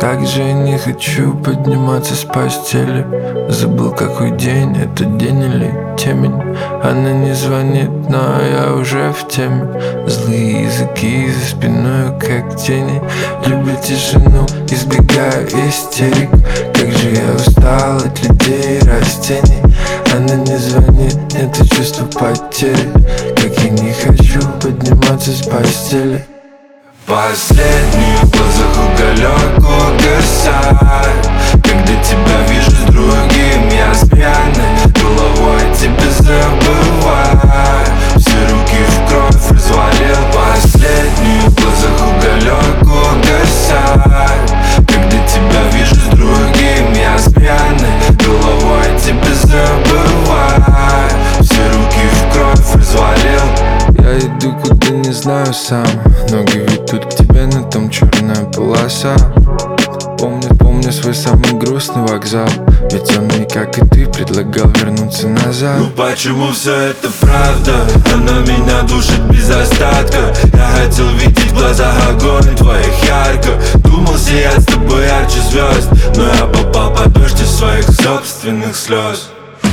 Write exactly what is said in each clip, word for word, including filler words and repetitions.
Как же я не хочу подниматься с постели. Забыл, какой день, это день или темень. Она не звонит, но я уже в теме. Злые языки за спиной, как тени. Люблю тишину, избегаю истерик. Как же я устал от людей и растений. Она не звонит, нет чувства потери. Как я не хочу подниматься с постели. Последний в глазах уголек угасает. Когда тебя вижу с другим, я с пьяной головой тебя забываю. Все руки в кровь развалил. Последний в глазах уголек угасает. Когда тебя вижу с другим, я с пьяной головой тебя забываю. Все руки в кровь развалил. Я иду куда не знаю сам. Ноги ведут к тебе, на том черная полоса. Помню, помню свой самый грустный вокзал. Ведь он мне, как и ты, предлагал вернуться назад. Ну почему все это правда? Она меня душит без остатка. Я хотел видеть в глазах огонь твоих ярко. Думал сиять с тобой ярче звезд, но я попал под дождь из своих собственных слез.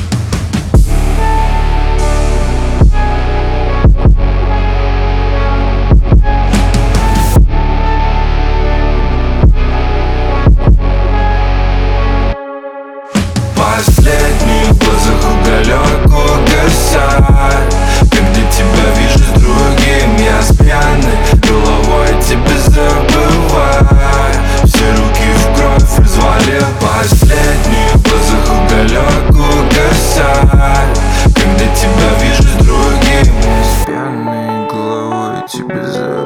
Последний в глазах уголек угасает. Когда тебя вижу с другим, я с пьяной головой тебя забываю. Все руки в кровь развалил. Последний в глазах уголек угасает. Когда тебя вижу с другим, я с пьяной головой тебя забываю.